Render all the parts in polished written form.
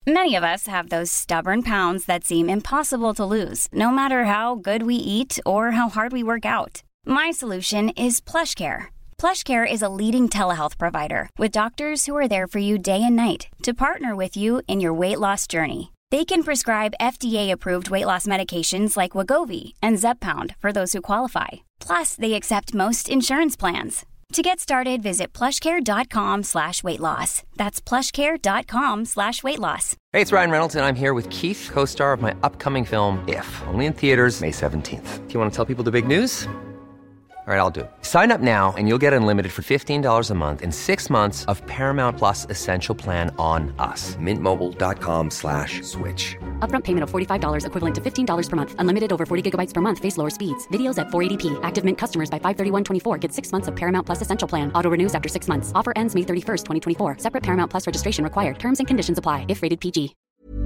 Many of us have those stubborn pounds that seem impossible to lose, no matter how good we eat or how hard we work out. My solution is PlushCare. PlushCare is a leading telehealth provider with doctors who are there for you day and night to partner with you in your weight loss journey. They can prescribe FDA-approved weight loss medications like Wegovy and Zepbound for those who qualify. Plus, they accept most insurance plans. To get started, visit plushcare.com/weightloss. That's plushcare.com/weightloss. Hey, it's Ryan Reynolds, and I'm here with Keith, co-star of my upcoming film, If, only in theaters May 17th. Do you want to tell people the big news? All right, I'll do it. Sign up now and you'll get unlimited for $15 a month and 6 months of Paramount Plus Essential Plan on us. MintMobile.com/switch. Upfront payment of $45 equivalent to $15 per month. Unlimited over 40 gigabytes per month. Face lower speeds. Videos at 480p. Active Mint customers by 531.24 get 6 months of Paramount Plus Essential Plan. Auto renews after 6 months. Offer ends May 31st, 2024. Separate Paramount Plus registration required. Terms and conditions apply if rated PG.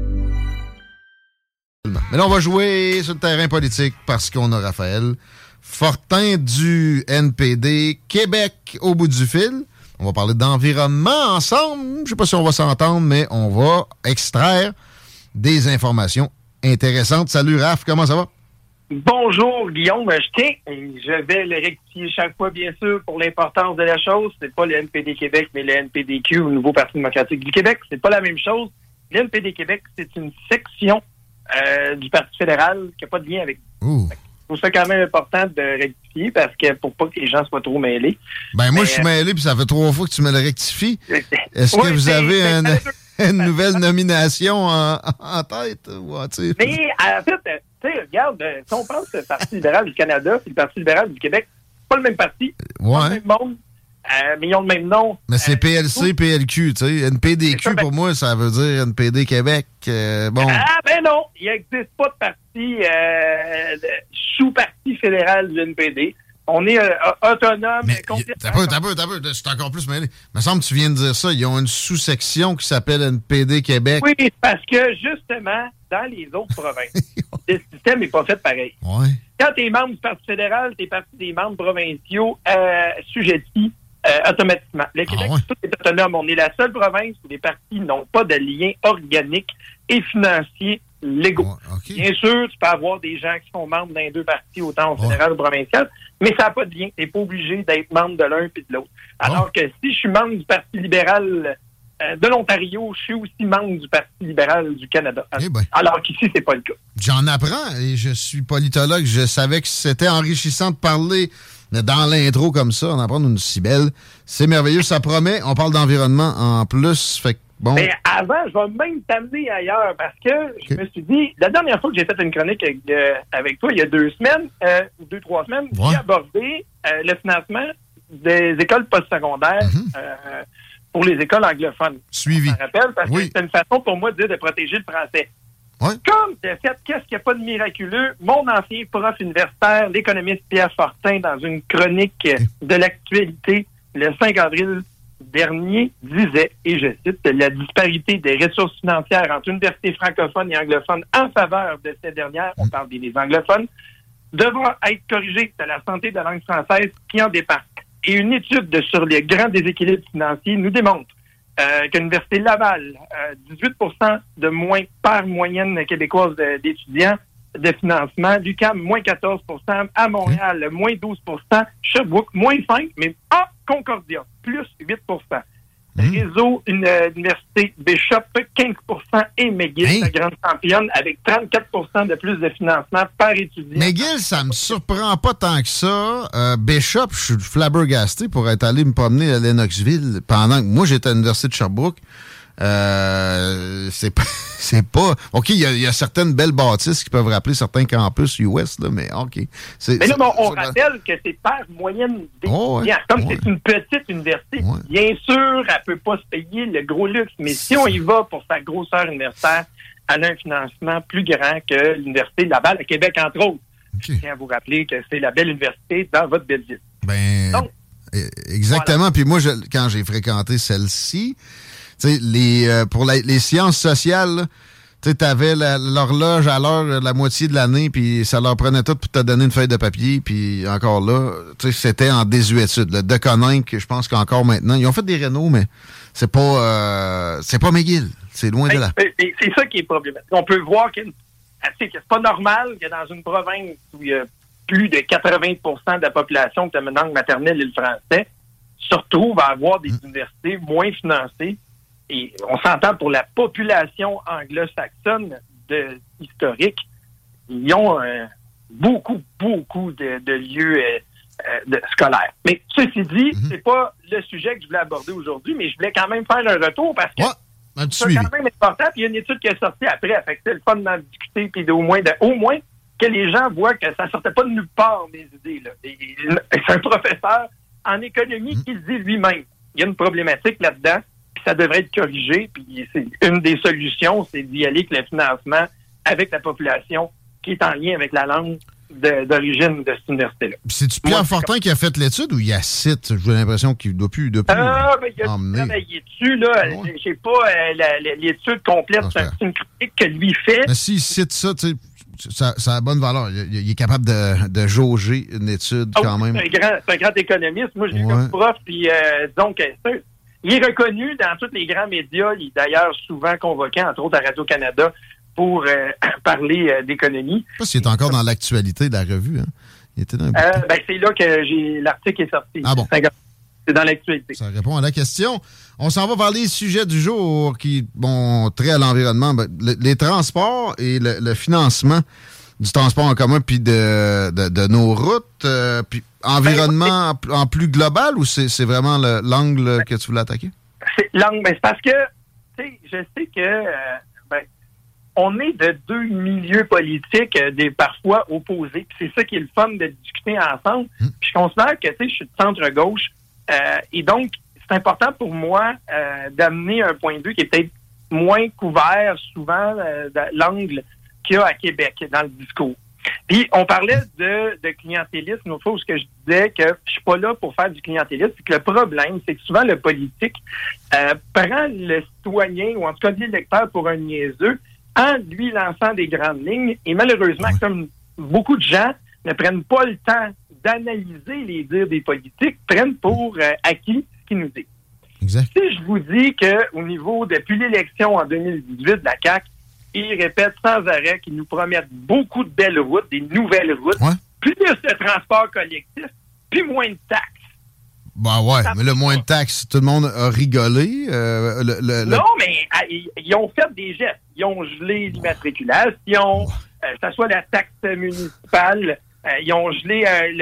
Mais là, on va jouer sur le terrain politique parce qu'on a Raphaël Fortin du NPD Québec au bout du fil. On va parler d'environnement ensemble. Je sais pas si on va s'entendre, mais on va extraire des informations intéressantes. Salut Raph, comment ça va? Bonjour Guillaume, je vais le rectifier chaque fois, bien sûr, pour l'importance de la chose. C'est pas le NPD Québec, mais le NPDQ, le Nouveau Parti démocratique du Québec. C'est pas la même chose. Le NPD Québec, c'est une section du Parti fédéral qui n'a pas de lien avec nous. Je trouve ça quand même important de rectifier parce que pour pas que les gens soient trop mêlés. Ben moi, je suis mêlé, puis ça fait 3 fois que tu me le rectifies. Est-ce que vous avez une nouvelle nomination en tête? Mais en fait, tu sais, regarde, si on pense que le Parti libéral du Canada et le Parti libéral du Québec, c'est pas le même parti, pas le même monde, mais ils ont le même nom. Mais c'est PLC, PLQ, tu sais. NPDQ, pour moi, ça veut dire NPD Québec. Bon. Ah, ben non, il n'existe pas de parti sous-parti fédéral du NPD. On est autonome. T'as peu, je suis encore plus mêlé. Il me semble que tu viens de dire ça. Ils ont une sous-section qui s'appelle NPD Québec. Oui, parce que, justement, dans les autres provinces, le système n'est pas fait pareil. Ouais. Quand tu es membre du Parti fédéral, tu es parti des membres provinciaux assujettis automatiquement. Le Québec, tout est autonome. On est la seule province où les partis n'ont pas de lien organique et financier légaux. Okay. Bien sûr, tu peux avoir des gens qui sont membres d'un deux partis, autant au fédéral ou provincial, mais ça n'a pas de lien. Tu n'es pas obligé d'être membre de l'un puis de l'autre. Alors que si je suis membre du Parti libéral de l'Ontario, je suis aussi membre du Parti libéral du Canada. Alors qu'ici, c'est pas le cas. J'en apprends et je suis politologue. Je savais que c'était enrichissant de parler dans l'intro comme ça, on apprend une si belle. C'est merveilleux, ça promet. On parle d'environnement en plus. Fait que bon. Mais avant, je vais même t'amener ailleurs parce que je me suis dit, la dernière fois que j'ai fait une chronique avec toi, il y a 2 semaines, ou 2-3 semaines, j'ai abordé le financement des écoles postsecondaires pour les écoles anglophones. Suivi. Je me rappelle parce que c'est une façon pour moi de dire de protéger le français. Ouais. Comme de fait, qu'est-ce qu'il n'y a pas de miraculeux? Mon ancien prof universitaire, l'économiste Pierre Fortin, dans une chronique de l'actualité le 5 avril dernier, disait, et je cite, la disparité des ressources financières entre universités francophones et anglophones en faveur de ces dernières, on parle des anglophones, devra être corrigée. C'est la santé de la langue française qui en dépend. Et une étude sur les grands déséquilibres financiers nous démontre que l'Université Laval, 18% de moins par moyenne québécoise d'étudiants de financement, l'UQAM, moins 14%, à Montréal, moins 12%, Sherbrooke, moins 5%, mais à Concordia, plus 8%. Réseau, Université Bishop, 15%, et McGill, la grande championne, avec 34% de plus de financement par étudiant. McGill, ça me surprend pas tant que ça. Bishop, je suis flabbergasté pour être allé me promener à Lennoxville pendant que moi, j'étais à l'Université de Sherbrooke. C'est pas... OK, il y a certaines belles bâtisses qui peuvent rappeler certains campus US, là, mais OK. Mais là, on rappelle que c'est par moyenne d'étudiants. Comme c'est une petite université, bien sûr, elle peut pas se payer le gros luxe, mais si on y va pour sa grosseur universitaire, elle a un financement plus grand que l'Université de Laval, à Québec, entre autres. Je tiens à vous rappeler que c'est la belle université dans votre belle ville. Donc, exactement. Voilà. Puis moi, quand j'ai fréquenté celle-ci, tu sais, pour les sciences sociales, tu avais l'horloge à l'heure la moitié de l'année, puis ça leur prenait tout pour te donner une feuille de papier, puis encore là, tu sais, c'était en désuétude. Le Deconinck, je pense qu'encore maintenant, ils ont fait des rénaux, mais c'est pas McGill. C'est loin de là. C'est ça qui est problématique. On peut voir que c'est pas normal que dans une province où il y a plus de 80% de la population qui a une langue maternelle et le français, se retrouve à avoir des universités moins financées. Et on s'entend pour la population anglo-saxonne historique, ils ont beaucoup de lieux scolaires. Mais ceci dit, c'est pas le sujet que je voulais aborder aujourd'hui, mais je voulais quand même faire un retour parce que c'est quand même important. Puis il y a une étude qui est sortie après. Fait que c'est le fun d'en discuter, puis au moins que les gens voient que ça sortait pas de nulle part, mes idées. Là. C'est un professeur en économie qui le dit lui-même. Il y a une problématique là-dedans, puis ça devrait être corrigé. Puis c'est une des solutions, c'est d'y aller avec le financement avec la population qui est en lien avec la langue d'origine de cette université-là. C'est-tu Pierre Fortin qui a fait l'étude ou il y a site? J'ai l'impression qu'il ne doit plus il a travaillé dessus, là. J'ai pas l'étude complète. C'est une critique que lui fait. Mais s'il cite ça, tu sais, ça a bonne valeur. Il est capable de jauger une étude quand même. C'est un grand économiste. Moi, je l'ai eu comme prof, puis donc, il est reconnu dans tous les grands médias. Il est d'ailleurs souvent convoqué, entre autres à Radio-Canada, pour parler d'économie. Je ne sais pas s'il est encore dans l'actualité de la revue. Hein? Il était dans c'est là que l'article est sorti. Ah bon? C'est dans l'actualité. Ça répond à la question. On s'en va vers les sujets du jour qui ont trait à l'environnement. Les transports et le financement du transport en commun puis de nos routes. Puis environnement en plus global ou c'est vraiment l'angle que tu voulais attaquer? C'est l'angle. C'est parce que je sais que on est de deux milieux politiques parfois opposés. Puis c'est ça qui est le fun de discuter ensemble. Puis je considère que je suis de centre-gauche. Et donc, c'est important pour moi d'amener un point de vue qui est peut-être moins couvert souvent de l'angle qu'il y a à Québec dans le discours. Puis, on parlait de clientélisme. Une autre fois, où je disais que je suis pas là pour faire du clientélisme. C'est que le problème, c'est que souvent, le politique prend le citoyen, ou en tout cas l'électeur, pour un niaiseux, en lui lançant des grandes lignes. Et malheureusement, comme beaucoup de gens ne prennent pas le temps d'analyser les dires des politiques, prennent pour acquis ce qu'ils nous disent. Exact. Si je vous dis qu'au niveau, depuis l'élection en 2018 de la CAQ, ils répètent sans arrêt qu'ils nous promettent beaucoup de belles routes, des nouvelles routes, plus de transport collectif, puis moins de taxes. Ben ouais, mais le moins de taxes, tout le monde a rigolé. Non, mais ils ont fait des gestes. Ils ont gelé l'immatriculation, que ce soit la taxe municipale, ils ont gelé,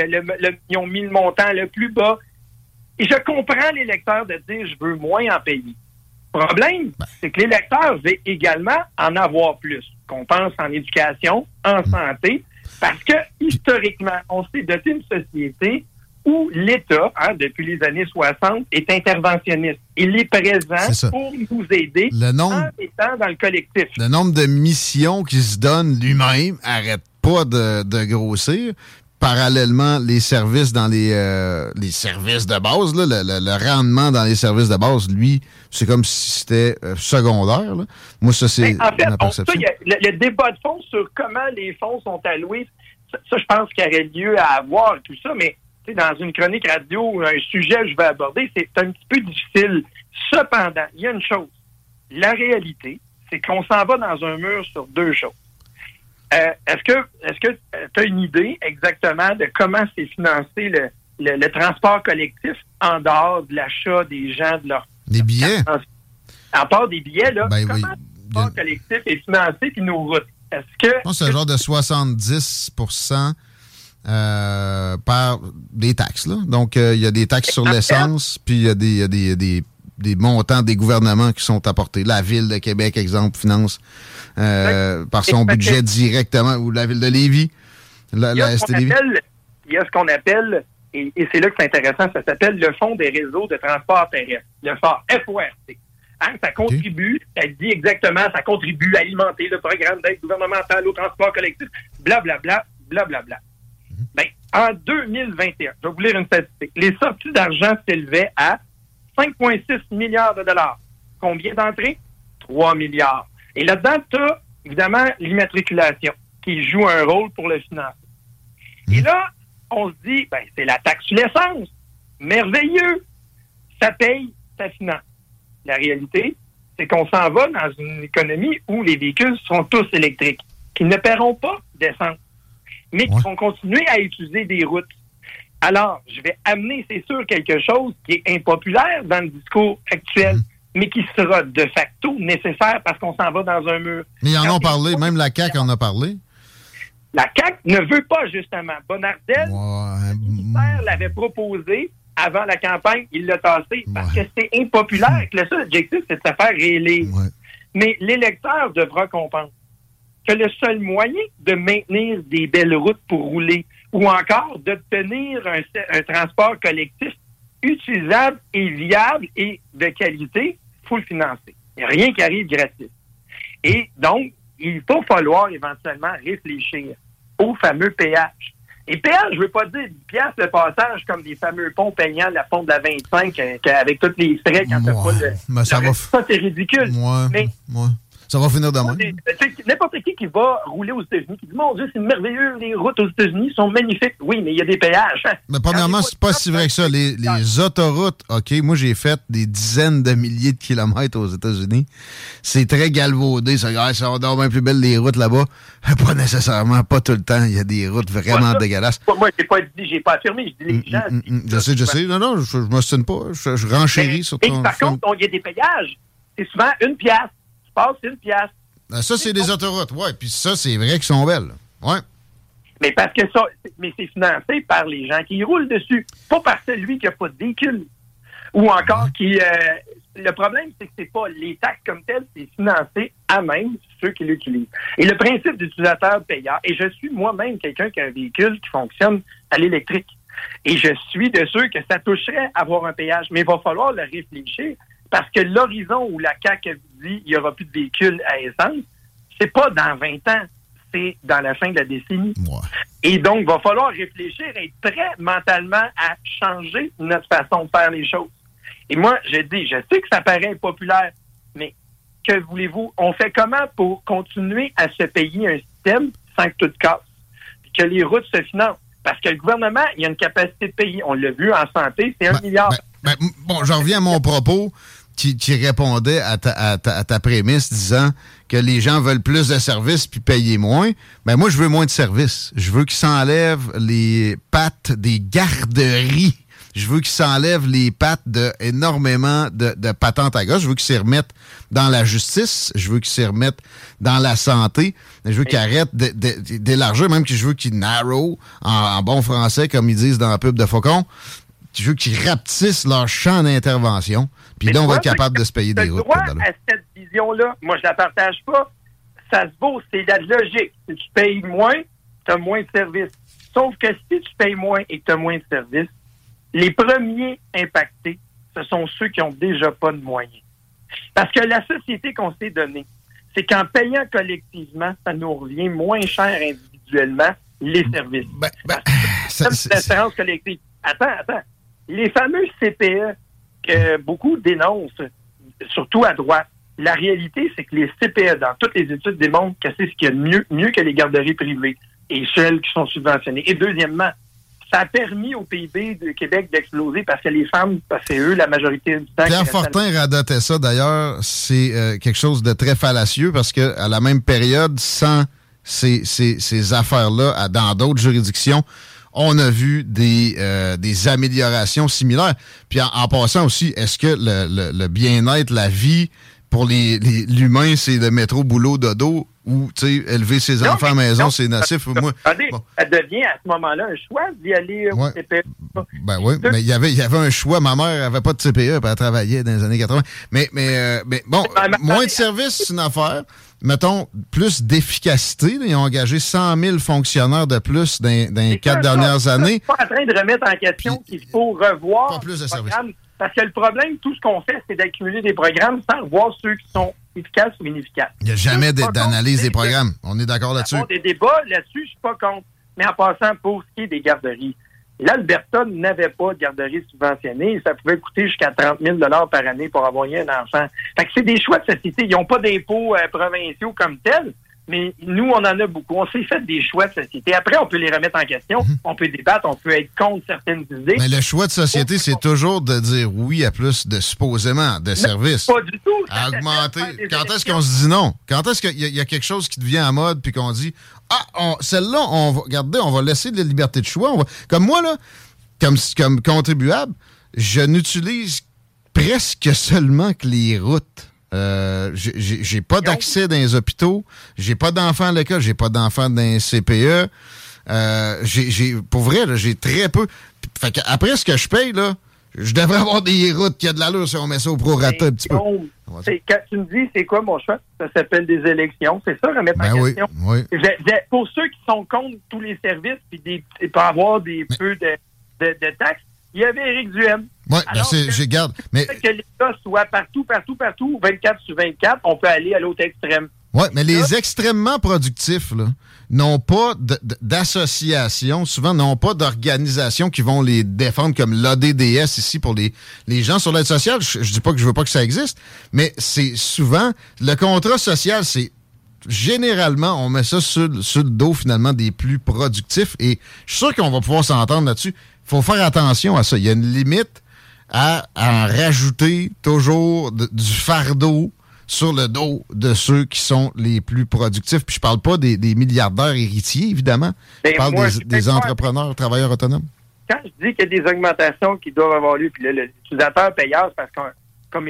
ils ont mis le montant le plus bas. Et je comprends l'électeur de dire « je veux moins en payer ». Le problème, c'est que l'électeur veut également en avoir plus. Qu'on pense en éducation, en santé, parce que historiquement, on s'est doté d'une société où l'État, depuis les années 60, est interventionniste. Il est présent pour nous aider en étant dans le collectif. Le nombre de missions qu'il se donne lui-même n'arrête pas de grossir. Parallèlement, les services dans les services de base, là, le rendement dans les services de base, lui, c'est comme si c'était secondaire. Là. Moi, ça, c'est ma perception. Le débat de fond sur comment les fonds sont alloués, ça, je pense qu'il y aurait lieu à avoir tout ça, mais dans une chronique radio, un sujet que je vais aborder, c'est un petit peu difficile. Cependant, il y a une chose. La réalité, c'est qu'on s'en va dans un mur sur deux choses. Est-ce que tu as une idée exactement de comment c'est financé le transport collectif en dehors de l'achat des gens de leur... Des billets? En part des billets, là, comment le transport collectif est financé puis nos routes? Est-ce que... Je pense que c'est un genre de 70% par des taxes. Là. Donc, il y a des taxes sur l'essence, puis il y a des montants des gouvernements qui sont apportés. La Ville de Québec, exemple, finance par son budget directement, ou la Ville de Lévis, la ST Lévis. Il y a ce qu'on appelle, et c'est là que c'est intéressant, ça s'appelle le Fonds des réseaux de transport terrestre, le FORT. Ça contribue, ça dit exactement, ça contribue à alimenter le programme d'aide gouvernementale au transport collectif, blablabla, blablabla. Ben, en 2021, je vais vous lire une statistique. Les sorties d'argent s'élevaient à 5,6 milliards de dollars. Combien d'entrées? 3 milliards. Et là-dedans, tu as évidemment l'immatriculation qui joue un rôle pour le financer. Et là, on se dit, c'est la taxe sur l'essence. Merveilleux. Ça paye, ça finance. la réalité, c'est qu'on s'en va dans une économie où les véhicules seront tous électriques, qui ne paieront pas d'essence, mais qui vont continuer à utiliser des routes. Alors, je vais amener, c'est sûr, quelque chose qui est impopulaire dans le discours actuel, mais qui sera de facto nécessaire parce qu'on s'en va dans un mur. Mais ils en ont parlé, même la CAQ en a parlé. La CAQ ne veut pas, justement. Bonnardel, le ministère l'avait proposé avant la campagne, il l'a tassé parce que c'est impopulaire et que le seul objectif, c'est de se faire réélire. Mais l'électeur devra comprendre que le seul moyen de maintenir des belles routes pour rouler ou encore d'obtenir un transport collectif utilisable et viable et de qualité, il faut le financer. Il n'y a rien qui arrive gratis. Et donc, il va falloir éventuellement réfléchir au fameux péage. Et péage, je ne veux pas dire 10 piastres le passage comme des fameux ponts payants, la pont de la 25, avec tous les frais quand t'as pas le... Ça, c'est ridicule. Mais ça va finir demain. N'importe qui va rouler aux États-Unis, qui dit, mon Dieu, c'est merveilleux, les routes aux États-Unis sont magnifiques. Oui, mais il y a des péages. Mais premièrement, c'est pas si vrai que ça. Les autoroutes, OK, moi, j'ai fait des dizaines de milliers de kilomètres aux États-Unis. C'est très galvaudé. Ça va être bien plus belles les routes là-bas. Pas nécessairement, pas tout le temps. Il y a des routes vraiment dégueulasses. Moi, j'ai pas affirmé. Je dis les gens. Je sais. Non, je m'ostine pas. Je renchéris sur ton... Par contre, il y a des péages. C'est souvent 1 piastre. Passe 1 piastre. Ça, c'est des autoroutes, oui. Puis ça, c'est vrai qu'ils sont belles. Ouais. Mais parce que ça, c'est financé par les gens qui roulent dessus, pas par celui qui n'a pas de véhicule. Ou encore qui... le problème, c'est que c'est pas les taxes comme telles, c'est financé à même ceux qui l'utilisent. Et le principe d'utilisateur payant, et je suis moi-même quelqu'un qui a un véhicule qui fonctionne à l'électrique. Et je suis de ceux que ça toucherait à avoir un péage. Mais il va falloir le réfléchir. Parce que l'horizon où la CAQ dit il n'y aura plus de véhicules à essence, c'est pas dans 20 ans, c'est dans la fin de la décennie. Et donc, il va falloir réfléchir et être prêt mentalement à changer notre façon de faire les choses. Et moi, je sais que ça paraît impopulaire, mais que voulez-vous? On fait comment pour continuer à se payer un système sans que tout casse? Puis que les routes se financent? Parce que le gouvernement, il a une capacité de payer. On l'a vu en santé, c'est 1 milliard. Bon, j'en reviens à mon propos qui répondait à ta prémisse disant que les gens veulent plus de services puis payer moins. Ben moi, je veux moins de services. Je veux qu'ils s'enlèvent les pattes des garderies. Je veux qu'ils s'enlèvent les pattes de énormément de patentes à gauche. Je veux qu'ils s'y remettent dans la justice. Je veux qu'ils s'y remettent dans la santé. Je veux qu'ils arrêtent d'élargir, même que je veux qu'ils narrow, en bon français, comme ils disent dans la pub de Faucon. Je veux qu'ils rapetissent leur champ d'intervention. Puis là, on va être capable de se payer des routes. Le droit à cette vision-là, moi, je la partage pas. Ça se vaut, c'est la logique. Si tu payes moins, tu as moins de services. Sauf que si tu payes moins et que tu as moins de services, les premiers impactés, ce sont ceux qui n'ont déjà pas de moyens. Parce que la société qu'on s'est donnée, c'est qu'en payant collectivement, ça nous revient moins cher individuellement les services. C'est l'assurance collective. Attends. Les fameux CPE que beaucoup dénoncent, surtout à droite, la réalité, c'est que les CPE, dans toutes les études, démontrent que c'est ce qu'il y a de mieux que les garderies privées et celles qui sont subventionnées. Et deuxièmement, ça a permis au PIB de Québec d'exploser parce que les femmes, c'est eux la majorité du temps. Pierre Fortin radotait ça, d'ailleurs. C'est quelque chose de très fallacieux parce qu'à la même période, sans ces affaires-là, dans d'autres juridictions, on a vu des améliorations similaires. Puis en passant aussi, est-ce que le bien-être, la vie pour l'humain, c'est le métro, boulot, dodo, ou élever ses enfants à la maison, c'est nocif? Moi, ça devient à ce moment-là un choix d'y aller au CPE. Ben oui, mais il y avait un choix. Ma mère n'avait pas de CPE, puis elle travaillait dans les années 80. Mais bon, moins de services, c'est une affaire. Mettons, plus d'efficacité. Ils ont engagé 100 000 fonctionnaires de plus dans les 4 dernières années. Je ne suis pas en train de remettre en question qu'il faut revoir pas plus de services. Parce que le problème, tout ce qu'on fait, c'est d'accumuler des programmes sans revoir ceux qui sont efficaces ou inefficaces. Il n'y a jamais d'analyse des programmes. On est d'accord là-dessus. Des débats là-dessus, je ne suis pas contre. Mais en passant, pour ce qui est des garderies, l'Alberta n'avait pas de garderie subventionnée. Ça pouvait coûter jusqu'à 30 000 $ par année pour avoir un enfant. Fait que c'est des choix de société. Ils n'ont pas d'impôts provinciaux comme tels, mais nous, on en a beaucoup. On s'est fait des choix de société. Après, on peut les remettre en question. On peut débattre, on peut être contre certaines idées. Mais le choix de société, c'est toujours de dire oui à plus de supposément de services. Pas du tout. À augmenter. Quand est-ce qu'on se dit non? Quand est-ce qu'il y a quelque chose qui devient à mode puis qu'on dit celle-là, on va regarder, on va laisser de la liberté de choix. Comme moi, là, comme contribuable, je n'utilise presque seulement que les routes. J'ai pas d'accès dans les hôpitaux, j'ai pas d'enfants à l'école, j'ai pas d'enfants dans les CPE. Pour vrai, là, j'ai très peu. Fait qu'après ce que je paye, là, je devrais avoir des routes qui a de l'allure si on met ça au prorata un petit peu. Quand tu me dis, c'est quoi mon choix? Ça s'appelle des élections. C'est ça, remettre en question. Oui. Pour ceux qui sont contre tous les services puis pour avoir des peu de taxes, il y avait Éric Duhaime. Oui, je garde. Mais que l'État soit partout, 24 sur 24, on peut aller à l'autre extrême. Oui, mais les extrêmement productifs, là, n'ont pas d'association, souvent n'ont pas d'organisation qui vont les défendre comme l'ADDS ici pour les gens sur l'aide sociale. Je dis pas que je veux pas que ça existe, mais c'est souvent le contrat social, c'est généralement, on met ça sur le dos finalement des plus productifs et je suis sûr qu'on va pouvoir s'entendre là-dessus. Il faut faire attention à ça. Il y a une limite à en rajouter toujours du fardeau sur le dos de ceux qui sont les plus productifs. Puis je parle pas des milliardaires héritiers, évidemment. Je parle des entrepreneurs, travailleurs autonomes. Quand je dis qu'il y a des augmentations qui doivent avoir lieu, puis là, l'utilisateur payeur, parce que comme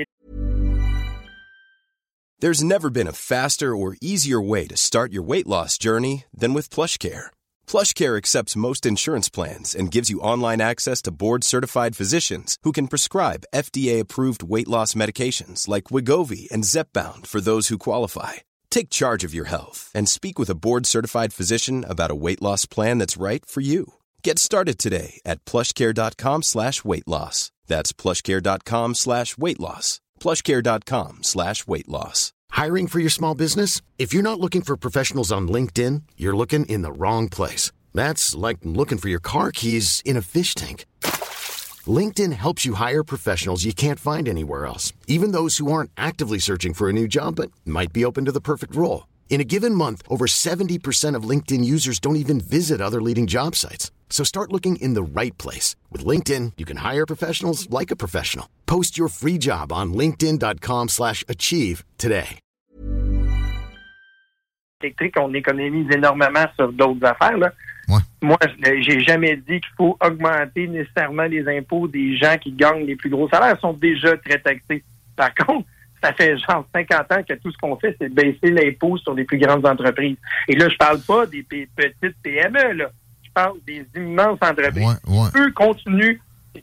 There's never been a faster or easier way to start your weight loss journey than with PlushCare. PlushCare accepts most insurance plans and gives you online access to board-certified physicians who can prescribe FDA-approved weight loss medications like Wegovy and Zepbound for those who qualify. Take charge of your health and speak with a board-certified physician about a weight loss plan that's right for you. Get started today at plushcare.com/weight loss. That's plushcare.com/weight loss. plushcare.com/weight loss. Hiring for your small business? If you're not looking for professionals on LinkedIn, you're looking in the wrong place. That's like looking for your car keys in a fish tank. LinkedIn helps you hire professionals you can't find anywhere else, even those who aren't actively searching for a new job but might be open to the perfect role. In a given month, over 70% of LinkedIn users don't even visit other leading job sites. So start looking in the right place. With LinkedIn, you can hire professionals like a professional. Post your free job on linkedin.com/achieve today. Électrique, on économise énormément sur d'autres affaires, là. Ouais. Moi, j'ai jamais dit qu'il faut augmenter nécessairement les impôts des gens qui gagnent les plus gros salaires. Ils sont déjà très taxés. Par contre, ça fait genre 50 ans que tout ce qu'on fait, c'est baisser l'impôt sur les plus grandes entreprises. Et là, je parle pas des petites PME, là. Je parle des immenses entreprises. Ouais. Eux continuent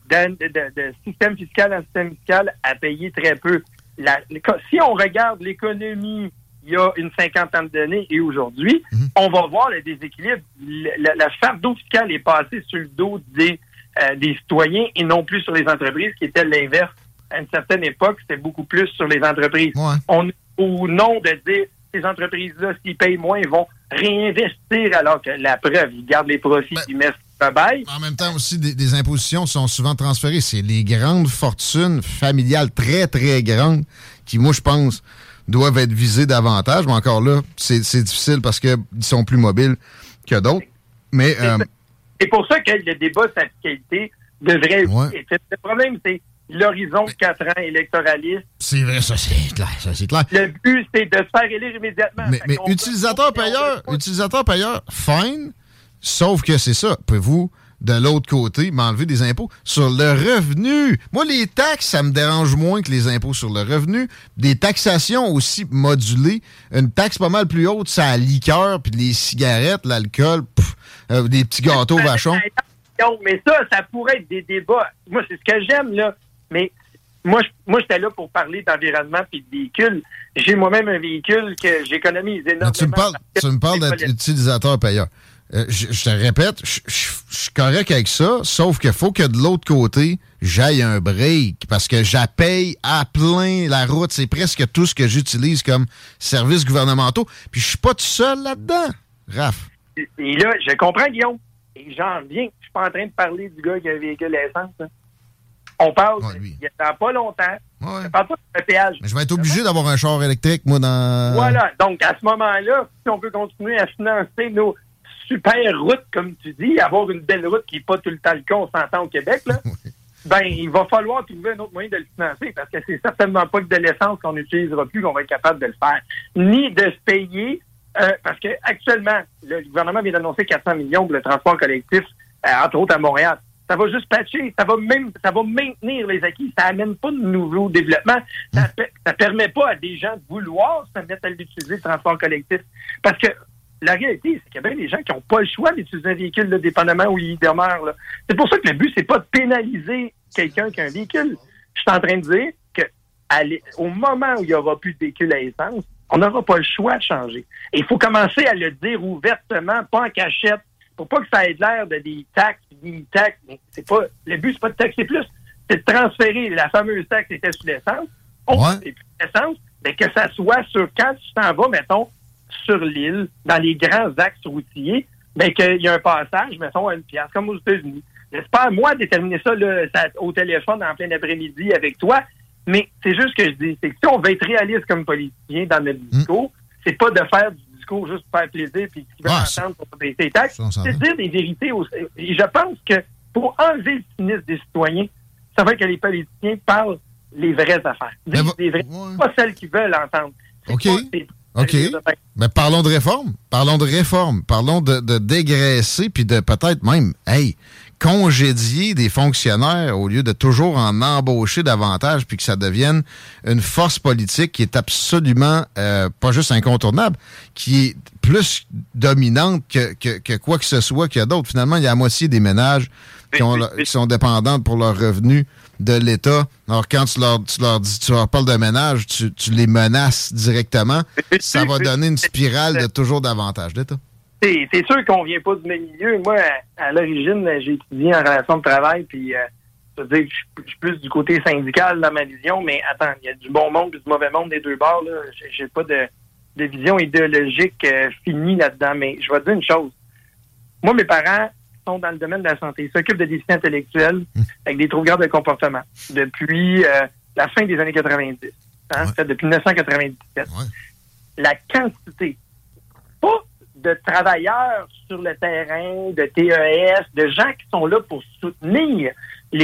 de système fiscal en système fiscal à payer très peu. Si on regarde l'économie il y a une cinquantaine d'années et aujourd'hui, on va voir le déséquilibre. La fardeau fiscal est passée sur le dos des citoyens et non plus sur les entreprises, qui était l'inverse. À une certaine époque, c'était beaucoup plus sur les entreprises. Ouais. Au nom de dire, ces entreprises-là, s'ils payent moins, ils vont réinvestir, alors que la preuve, ils gardent les profits, ils mettent le bail. En même temps aussi, des impositions sont souvent transférées. C'est les grandes fortunes familiales très, très grandes qui, moi, je pense, doivent être visées davantage. Mais encore là, c'est difficile parce qu'ils sont plus mobiles que d'autres. Mais c'est pour ça que le débat sur la fiscalité devrait... Ouais. Le problème, c'est l'horizon de 4 ans électoraliste. C'est vrai, ça c'est clair. Le but, c'est de se faire élire immédiatement. Mais utilisateur-payeur, fine, sauf que c'est ça. Pouvez-vous, de l'autre côté, m'enlever des impôts sur le revenu? Moi, les taxes, ça me dérange moins que les impôts sur le revenu. Des taxations aussi modulées. Une taxe pas mal plus haute, c'est la liqueur, puis les cigarettes, l'alcool, des petits gâteaux vachons. Mais ça pourrait être des débats. Moi, c'est ce que j'aime, là. Mais moi, j'étais là pour parler d'environnement et de véhicules. J'ai moi-même un véhicule que j'économise énormément. Tu me parles d'être utilisateur-payeur. Je te répète, je suis correct avec ça, sauf qu'il faut que de l'autre côté, j'aille un break, parce que j'appelle à plein la route. C'est presque tout ce que j'utilise comme services gouvernementaux. Puis je suis pas tout seul là-dedans, Raph. Et là, je comprends, Guillaume. Et j'en reviens. Je suis pas en train de parler du gars qui a un véhicule à essence. Hein. On parle, il n'y a pas longtemps, Ouais. Je parle pas de péage. Mais je vais être obligé d'avoir un char électrique, moi, dans... Voilà. Donc, à ce moment-là, si on veut continuer à financer nos super routes, comme tu dis, avoir une belle route qui n'est pas tout le temps le cas, on s'entend au Québec, là, ben, il va falloir trouver un autre moyen de le financer parce que c'est certainement pas que de l'essence qu'on n'utilisera plus qu'on va être capable de le faire. Ni de se payer, parce que actuellement, le gouvernement vient d'annoncer 400 millions pour le transport collectif, entre autres à Montréal. Ça va juste patcher, ça va maintenir les acquis, ça amène pas de nouveaux développements, ça permet pas à des gens de vouloir se mettre à l'utiliser, le transport collectif. Parce que la réalité, c'est qu'il y a bien des gens qui n'ont pas le choix d'utiliser un véhicule, là, dépendamment où ils demeurent. Là. C'est pour ça que le but, c'est pas de pénaliser quelqu'un qui a un véhicule. Je suis en train de dire que au moment où il n'y aura plus de véhicule à essence, on n'aura pas le choix de changer. Et il faut commencer à le dire ouvertement, pas en cachette, pour pas que ça ait l'air de des taxes. Mais c'est pas, le but, c'est pas de taxer plus, c'est de transférer la fameuse taxe qui était sur l'essence. C'est plus l'essence, mais que ça soit sur quand tu t'en vas, mettons, sur l'île, dans les grands axes routiers, ben qu'il y a un passage, mettons, à 1$, comme aux États-Unis. C'est pas à moi de déterminer ça, là, au téléphone en plein après-midi avec toi, mais c'est juste ce que je dis. C'est que si on veut être réaliste comme politicien dans notre discours, c'est pas de faire du discours juste pour faire plaisir puis qui veut entendre pour baisser les taxes, c'est de dire des vérités. Et je pense que pour enlever le cynisme des citoyens, ça veut que les politiciens parlent les vraies affaires. Des vraies, pas celles qu'ils veulent entendre. OK. Mais parlons de réforme. Parlons de dégraisser puis de peut-être même, congédier des fonctionnaires au lieu de toujours en embaucher davantage puis que ça devienne une force politique qui est absolument pas juste incontournable, qui est plus dominante que quoi que ce soit qu'il y a d'autres. Finalement, il y a la moitié des ménages qui sont dépendants pour leurs revenus de l'État. Alors, quand tu leur parles de ménage, tu les menaces directement. Ça va donner une spirale de toujours davantage d'État. C'est sûr qu'on vient pas du même milieu. Moi, à l'origine, j'ai étudié en relation de travail, puis je veux dire, je suis plus du côté syndical dans ma vision, mais attends, il y a du bon monde et du mauvais monde des deux bords. Là. J'ai pas de vision idéologique finie là-dedans, mais je vais te dire une chose. Moi, mes parents sont dans le domaine de la santé. Ils s'occupent de déficits intellectuels avec des troubles graves de comportement depuis la fin des années 90. Depuis 1997. La quantité, pas de travailleurs sur le terrain, de TES, de gens qui sont là pour soutenir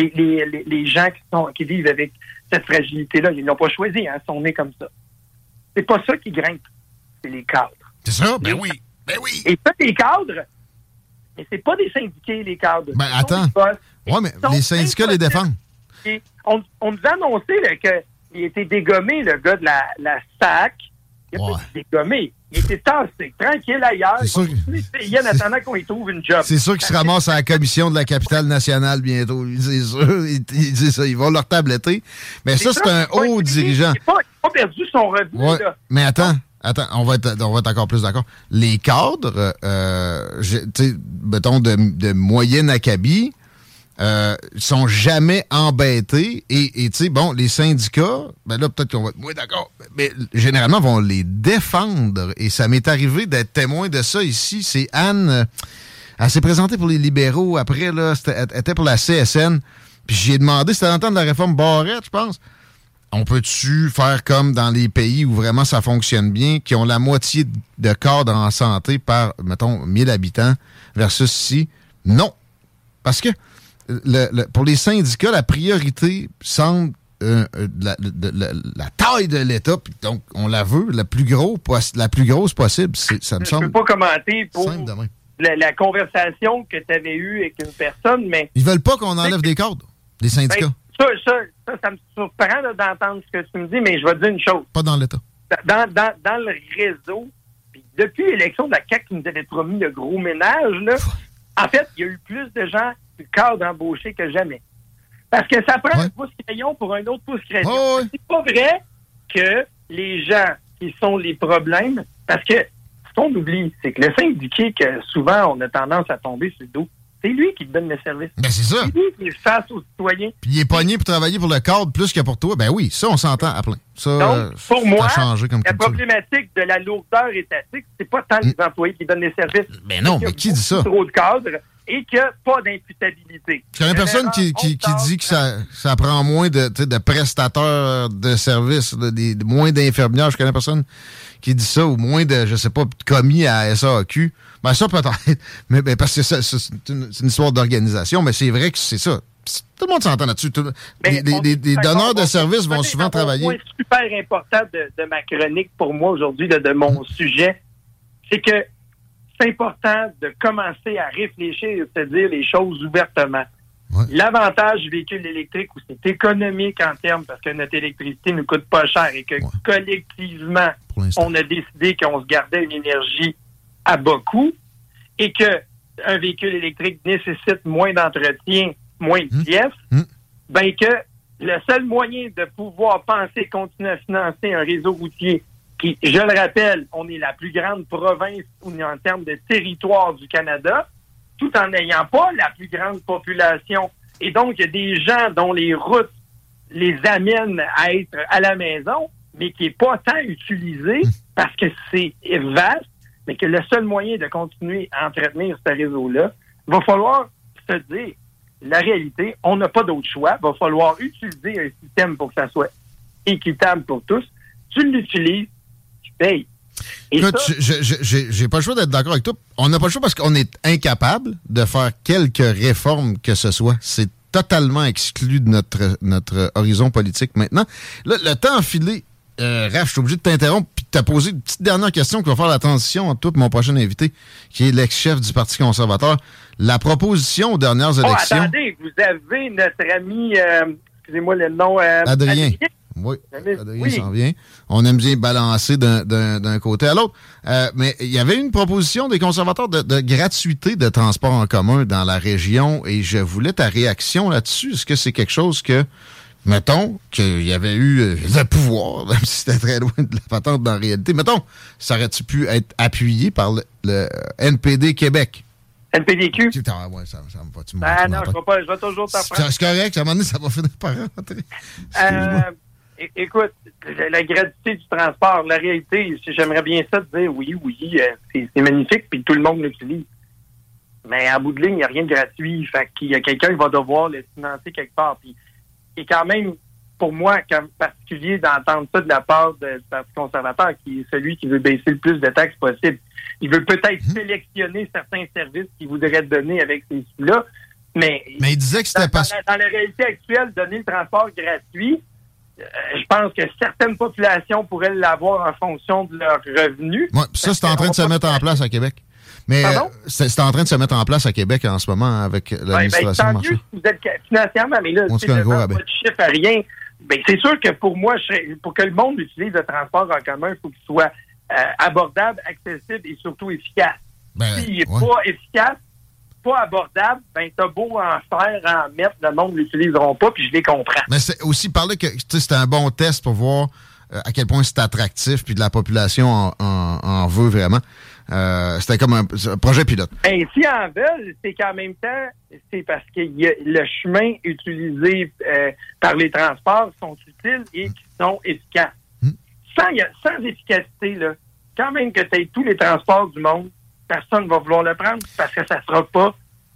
les gens qui vivent avec cette fragilité-là. Ils n'ont pas choisi, ils sont nés comme ça. C'est pas ça qui grimpe, c'est les cadres. C'est ça? Ben oui. Et ça, les cadres, mais c'est pas des syndiqués, les cadres. Ben attends. Mais les syndicats les défendent. Et on nous a annoncé qu'il était dégommé, le gars de la SAC. Il a pas été dégommé. Il était tassé, tranquille ailleurs. Il va payer en attendant qu'on y trouve une job. C'est sûr qu'il se ramasse à la commission de la capitale nationale bientôt. C'est sûr. Il dit ça. Ils vont leur tabletter. Mais ça, c'est un haut dirigeant. Il n'a pas perdu son revenu. Là. Mais attends, on va être encore plus d'accord. Les cadres, mettons, de moyenne acabit, sont jamais embêtés et tu sais, bon, les syndicats, ben là, peut-être qu'on va être moins d'accord, mais généralement, vont les défendre et ça m'est arrivé d'être témoin de ça ici. C'est Anne, elle s'est présentée pour les libéraux après, là, elle était pour la CSN, puis j'ai demandé, c'était dans le temps de la réforme Barrette, je pense, on peut-tu faire comme dans les pays où vraiment ça fonctionne bien, qui ont la moitié de cadres en santé par, mettons, 1000 habitants versus ici? Non. Parce que pour les syndicats, la priorité semble la taille de l'État, donc on la veut la plus grosse possible. Ça me semble. Je peux pas commenter pour la conversation que tu avais eue avec une personne, mais... Ils veulent pas qu'on enlève des cadres, les syndicats. Ça me surprend d'entendre ce que tu me dis, mais je vais te dire une chose. Pas dans l'État. Dans le réseau, puis depuis l'élection de la CAQ qui nous avait promis le gros ménage, là, en fait, il y a eu plus de gens du cadre embauché que jamais. Parce que ça prend un pouce crayon pour un autre pouce crayon. C'est pas vrai que les gens qui sont les problèmes, parce que ce qu'on oublie, c'est que le syndiqué que souvent on a tendance à tomber sur le dos, c'est lui qui te donne le service. Ben c'est ça. C'est lui qui est face aux citoyens. Puis il est pogné pour travailler pour le cadre plus que pour toi. Ben oui, ça, on s'entend à plein. Ça, donc, pour moi, comme la problématique de la lourdeur étatique, c'est pas tant les employés qui donnent les services. Mais non, mais qui dit ça? Trop de cadres. et qu'il n'y a pas d'imputabilité. Il y a personne qui dit que ça prend moins de prestataires de services, moins d'infirmières. Je connais personne qui dit ça, ou moins de, je sais pas, de commis à SAQ. Ben ça peut-être, mais parce que c'est une histoire d'organisation, mais c'est vrai que c'est ça. Tout le monde s'entend là-dessus. Les donneurs de services vont souvent travailler. Un point super important de ma chronique pour moi aujourd'hui, de mon sujet, c'est que c'est important de commencer à réfléchir et de se dire les choses ouvertement. Ouais. L'avantage du véhicule électrique, où c'est économique en termes, parce que notre électricité ne coûte pas cher et que collectivement, on a décidé qu'on se gardait une énergie à bas coût et qu'un véhicule électrique nécessite moins d'entretien, moins de pièces, ben que le seul moyen de pouvoir penser continuer à financer un réseau routier qui, je le rappelle, on est la plus grande province en termes de territoire du Canada, tout en n'ayant pas la plus grande population. Et donc, il y a des gens dont les routes les amènent à être à la maison, mais qui n'est pas tant utilisé parce que c'est vaste, mais que le seul moyen de continuer à entretenir ce réseau-là, va falloir se dire, la réalité, on n'a pas d'autre choix, va falloir utiliser un système pour que ça soit équitable pour tous. Tu l'utilises, tu payes. Et écoute, j'ai pas le choix d'être d'accord avec toi. On n'a pas le choix parce qu'on est incapable de faire quelques réformes que ce soit. C'est totalement exclu de notre horizon politique maintenant. Là, le temps a filé. Raph, je suis obligé de t'interrompre puis de te poser une petite dernière question qui va faire la transition entre toi et mon prochain invité, qui est l'ex-chef du Parti conservateur. La proposition aux dernières élections... attendez, vous avez notre ami, excusez-moi le nom... Adrien. Oui, Adrien s'en vient. On aime bien balancer d'un côté à l'autre. Mais il y avait une proposition des conservateurs de gratuité de transport en commun dans la région et je voulais ta réaction là-dessus. Est-ce que c'est quelque chose que, mettons, qu'il y avait eu le pouvoir, même si c'était très loin de la patente dans la réalité, mettons, ça aurait-tu pu être appuyé par le NPD Québec? NPDQ? Ouais, ça me va. Non, je vais toujours t'en prendre. C'est correct, à un moment donné, ça va finir par rentrer. Écoute, la gratuité du transport, la réalité, j'aimerais bien ça te dire oui, c'est magnifique, puis tout le monde l'utilise. Mais à bout de ligne, il n'y a rien de gratuit. Fait qu'il y a quelqu'un qui va devoir le financer quelque part. Puis, c'est quand même, pour moi, comme particulier d'entendre ça de la part du Parti conservateur, qui est celui qui veut baisser le plus de taxes possible. Il veut peut-être sélectionner certains services qu'il voudrait donner avec ces sous-là, mais il disait que c'était pas... Dans la réalité actuelle, donner le transport gratuit, je pense que certaines populations pourraient l'avoir en fonction de leurs revenus. Oui, ça, c'est en train de se mettre en place à Québec. Mais c'est en train de se mettre en place à Québec en ce moment avec l'administration marchande. Si vous êtes financièrement, mais là, on tu sais, pas de chiffre à rien. Ben, c'est sûr que pour moi, pour que le monde utilise le transport en commun, il faut qu'il soit abordable, accessible et surtout efficace. S'il n'est pas efficace, pas abordable, ben t'as beau en faire, en mettre, le monde ne l'utiliseront pas, puis je les comprends. Mais c'est aussi parler que c'était un bon test pour voir à quel point c'est attractif, puis de la population en veut vraiment. C'était comme un projet pilote. Ben, si en veulent, c'est qu'en même temps, c'est parce que le chemin utilisé par les transports sont utiles et qui sont efficaces. Sans efficacité, là, quand même que tu aies tous les transports du monde, personne ne va vouloir le prendre parce que ça sera pas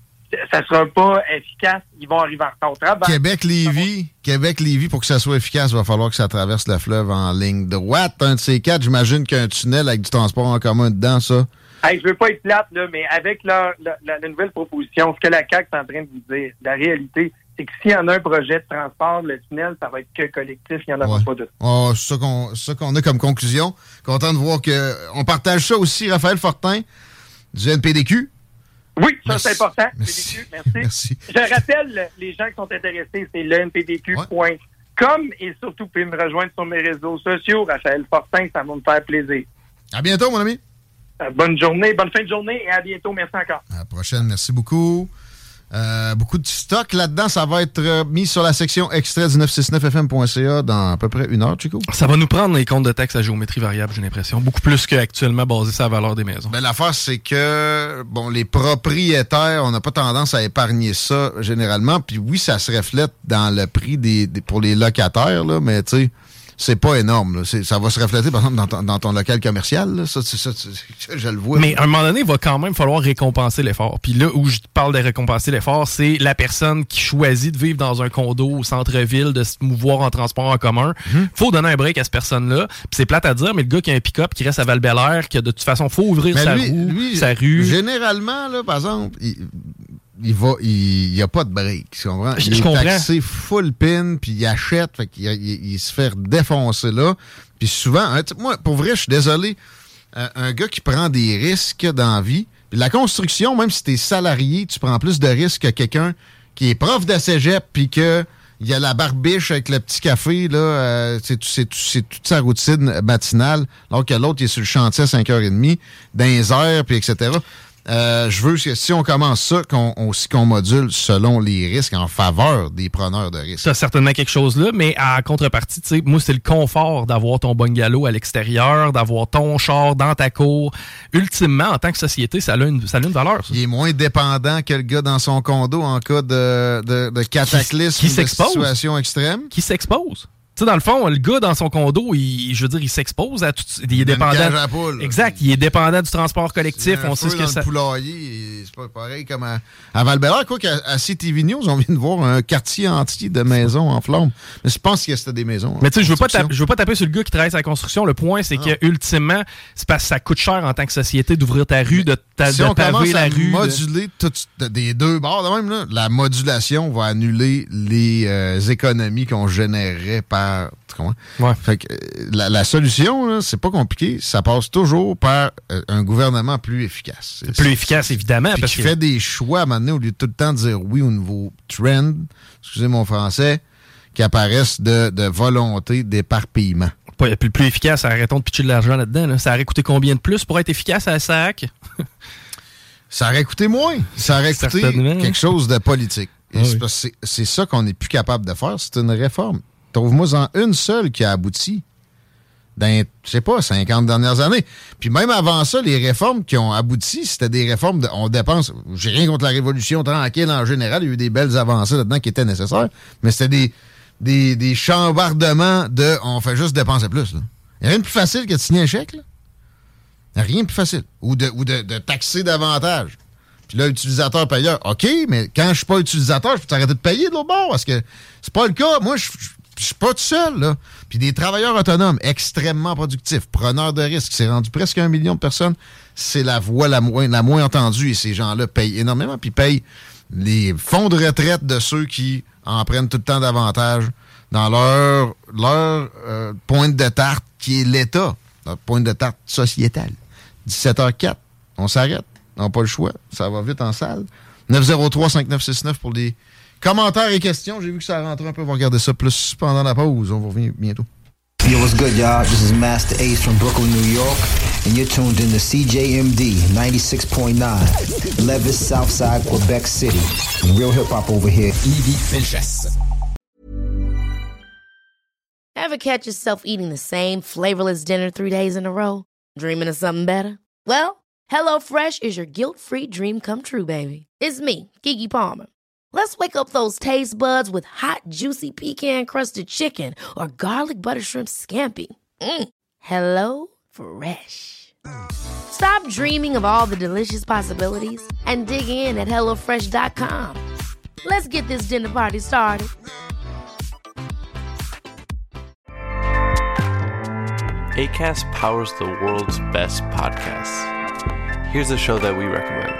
efficace. Ils vont arriver en retard au travail. Québec-Lévis, pour que ça soit efficace, il va falloir que ça traverse le fleuve en ligne droite. Un de ces quatre, j'imagine qu'un tunnel avec du transport en commun dedans, ça. Hey, je veux pas être plate, là, mais avec la nouvelle proposition, ce que la CAQ est en train de vous dire, la réalité, c'est que s'il y en a un projet de transport, le tunnel, ça va être que collectif, il n'y en aura pas d'autre. Oh, c'est ça qu'on a comme conclusion. Content de voir qu'on partage ça aussi, Raphaël Fortin, du NPDQ. Oui, ça c'est important. NPDQ, merci. Je rappelle, les gens qui sont intéressés, c'est le npdq.com et surtout, vous pouvez me rejoindre sur mes réseaux sociaux. Raphaël Fortin, ça va me faire plaisir. À bientôt, mon ami. Bonne journée, bonne fin de journée et à bientôt. Merci encore. À la prochaine, merci beaucoup. Beaucoup de stock là-dedans. Ça va être mis sur la section extrait du 969fm.ca dans à peu près une heure, Chico. Ça va nous prendre les comptes de taxes à géométrie variable, j'ai l'impression. Beaucoup plus qu'actuellement basé sur la valeur des maisons. Ben, l'affaire, c'est que les propriétaires, on n'a pas tendance à épargner ça généralement. Puis oui, ça se reflète dans le prix pour les locataires, là, mais tu sais, c'est pas énorme. Là. Ça va se refléter, par exemple, dans ton local commercial. Là. Ça, je le vois. Mais à un moment donné, il va quand même falloir récompenser l'effort. Puis là où je parle de récompenser l'effort, c'est la personne qui choisit de vivre dans un condo au centre-ville, de se mouvoir en transport en commun. Faut donner un break à cette personne-là. Puis c'est plate à dire, mais le gars qui a un pick-up, qui reste à Val-Bélair, que de toute façon, faut ouvrir sa rue. Généralement, là, par exemple, il y a pas de break, tu comprends? Il est taxé full pin, puis il achète, fait qu'il se fait défoncer là. Puis souvent, moi, pour vrai, je suis désolé, un gars qui prend des risques dans la vie, puis la construction, même si t'es salarié, tu prends plus de risques que quelqu'un qui est prof de cégep, puis que il y a la barbiche avec le petit café, là, c'est toute sa routine matinale, alors que l'autre, il est sur le chantier à 5h30, dans les airs, puis etc. Je veux que si on commence ça, qu'on module selon les risques en faveur des preneurs de risques. T'as certainement quelque chose là, mais à contrepartie, tu sais, moi, c'est le confort d'avoir ton bungalow à l'extérieur, d'avoir ton char dans ta cour. Ultimement, en tant que société, ça a une valeur. Ça. Il est moins dépendant que le gars dans son condo en cas de cataclysme, de situation extrême. Qui s'expose. Tu sais, dans le fond, le gars dans son condo, il s'expose à tout. Il est dépendant. Cage à poule, exact. Il est dépendant du transport collectif. On sait ce que ça. Le poulailler, c'est pas pareil comme à Val-Bélair. Quoi qu'à CTV News, on vient de voir un quartier entier de maisons en flammes. Mais je pense que c'était des maisons. Mais tu sais, je veux pas taper sur le gars qui travaille sur la construction. Le point, c'est que ultimement, c'est parce que ça coûte cher en tant que société d'ouvrir ta rue, de paver la rue. Moduler des deux bords, de même, là, la modulation va annuler les économies qu'on générerait par. Ouais. Fait que la solution, là, c'est pas compliqué. Ça passe toujours par un gouvernement plus efficace. Plus efficace, évidemment. Puis qui fait des choix à un moment donné, au lieu de tout le temps dire oui au nouveau trend, excusez mon français, qui apparaissent de volonté d'éparpillement. Plus efficace, arrêtons de pitcher de l'argent là-dedans. Là. Ça aurait coûté combien de plus pour être efficace à la SAC? Ça aurait coûté moins. Ça aurait coûté quelque chose de politique. Et c'est ça qu'on n'est plus capable de faire. C'est une réforme. Trouve-moi-en une seule qui a abouti dans, je sais pas, 50 dernières années. Puis même avant ça, les réformes qui ont abouti, c'était des réformes on dépense. J'ai rien contre la révolution tranquille en général. Il y a eu des belles avancées là-dedans qui étaient nécessaires. Mais c'était des chambardements de on fait juste dépenser plus. Il n'y a rien de plus facile que de signer un chèque. Là. Rien de plus facile. Ou de taxer davantage. Puis là, utilisateur payeur. OK, mais quand je suis pas utilisateur, je peux t'arrêter de payer de l'autre bord. Parce que c'est pas le cas. Moi, je suis pas tout seul, là. Puis des travailleurs autonomes extrêmement productifs, preneurs de risques, c'est rendu presque 1 million de personnes. C'est la voix la moins entendue. Et ces gens-là payent énormément. Puis payent les fonds de retraite de ceux qui en prennent tout le temps davantage dans leur pointe de tarte qui est l'État. Notre pointe de tarte sociétale. 17h04. On s'arrête. On n'a pas le choix. Ça va vite en salle. 903-5969 pour des commentaires et questions. J'ai vu que ça rentre un peu. On va regarder ça plus pendant la pause. On va revenir bientôt. Yo, what's good, y'all? This is Master Ace from Brooklyn, New York, and you're tuned in to CJMD 96.9, Levis, Southside, Quebec City. Real hip-hop over here. Evie Finchess. Ever catch yourself eating the same flavorless dinner 3 days in a row? Dreaming of something better? Well, HelloFresh is your guilt-free dream come true, baby. It's me, Keke Palmer. Let's wake up those taste buds with hot, juicy pecan-crusted chicken or garlic butter shrimp scampi. Hello Fresh. Stop dreaming of all the delicious possibilities and dig in at HelloFresh.com. Let's get this dinner party started. Acast powers the world's best podcasts. Here's a show that we recommend.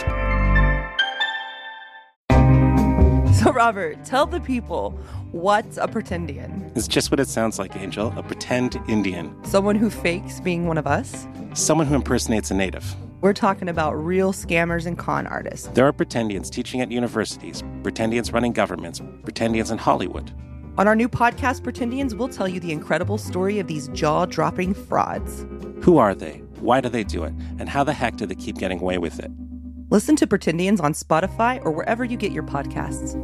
So, Robert, tell the people, what's a pretendian? It's just what it sounds like, Angel. A pretend Indian. Someone who fakes being one of us? Someone who impersonates a native. We're talking about real scammers and con artists. There are pretendians teaching at universities, pretendians running governments, pretendians in Hollywood. On our new podcast, Pretendians, we'll tell you the incredible story of these jaw-dropping frauds. Who are they? Why do they do it? And how the heck do they keep getting away with it? Listen to Pretendians on Spotify or wherever you get your podcasts.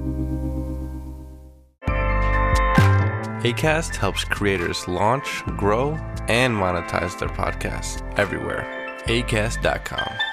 Acast helps creators launch, grow, and monetize their podcasts everywhere. Acast.com.